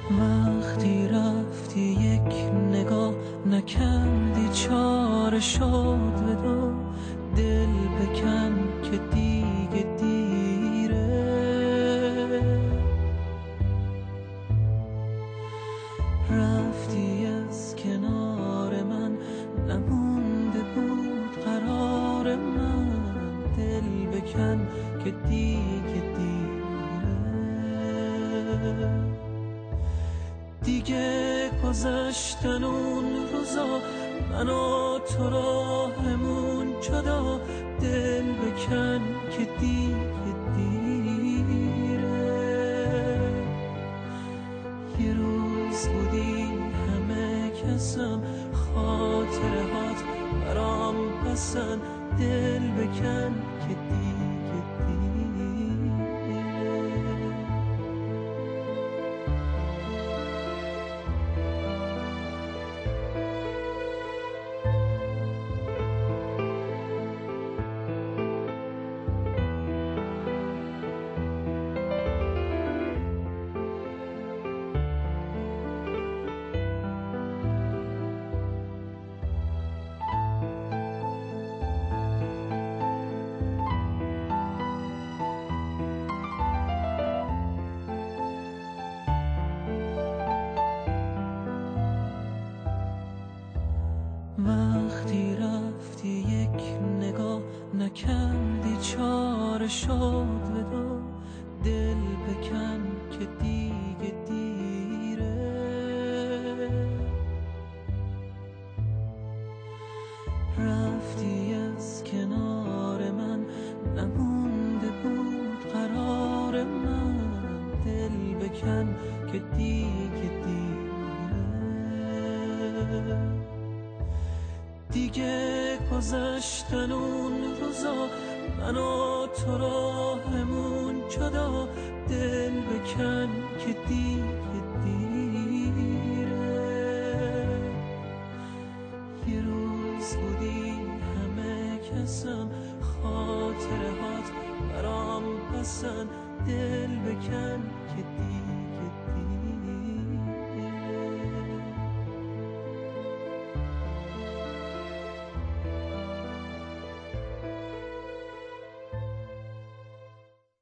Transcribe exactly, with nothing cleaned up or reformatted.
وقتی رفتی یک نگاه نکردی، چاره شد ودا. دل بکن که دیگه دیره، رفتی از کنار من، نمونده بود قرار من. دل بکن که دیگه دیره، دیگه گذشتن اون روزا، من و تو راهمون جدا. دل بکن که دیگه دیره، یه روز بودی همه کسم، خاطره هات برام پسند. دل بکن که دیگه دیره. وقتی رفتی یک نگاه نکردی، چاره شد ودا. دل بکن که دیگه دیره، رفتی از کنار من، نمونده بود قرار من. دل بکن که دیگه دیره، دیگه گذشتن اون روزا، من و تو راهمون جدا. دل بکن که دیگه دیره، یه روز بودی همه کسم، خاطره هات برام پسند. دل بکن که دیگه